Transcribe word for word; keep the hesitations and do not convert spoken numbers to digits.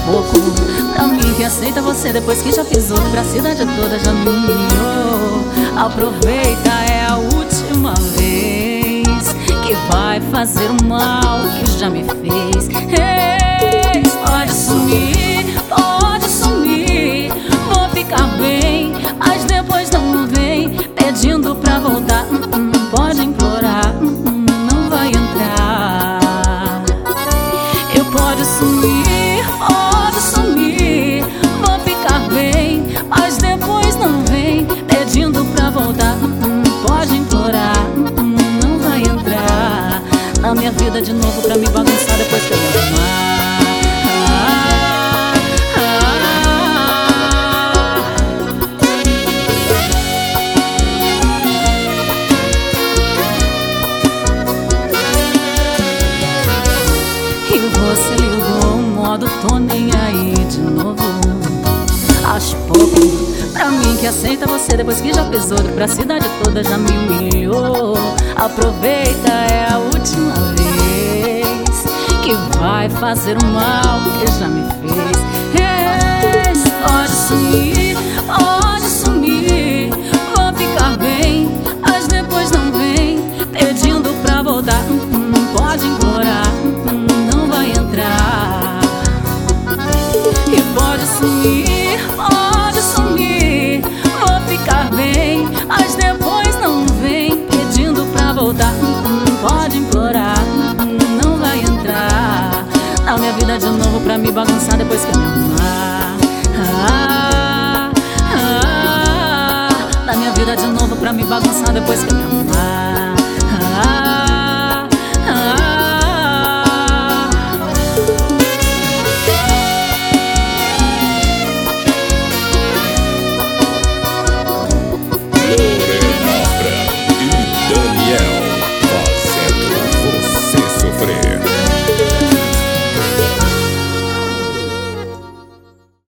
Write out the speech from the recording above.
pouco pra mim que aceita você depois que já fiz outro. Pra cidade toda já me humilhou. Aproveita, é a última vez que vai fazer o mal que já me fez. Ei, pode sumir, pode sumir, vou ficar bem, mas depois não vem pedindo pra voltar. hum, hum, Pode implorar, hum, hum, não vai entrar. Eu pode sumir, pode sumir, vou ficar bem, mas depois não vem pedindo pra voltar. hum, hum, Pode implorar, hum, hum, não vai entrar na minha vida de novo pra me bagunçar depois que eu me arrumar. E você ligou o modo tô nem aí de novo. Acho pouco pra mim que aceita você depois que já fez outro. Pra cidade toda já me humilhou. Aproveita, é a última vez que vai fazer o mal que já me fez. Ei, pode sumir, pode sumir, vou ficar bem, mas depois não vem pedindo pra voltar. hum, hum, Pode implorar, hum, hum, não vai entrar. E pode sumir, pode sumir, vou ficar bem, mas depois não vem pedindo pra voltar. hum, hum, Pode implorar, hum, hum, não vai entrar na minha vida de novo pra me bagunçar depois que eu me arrumar.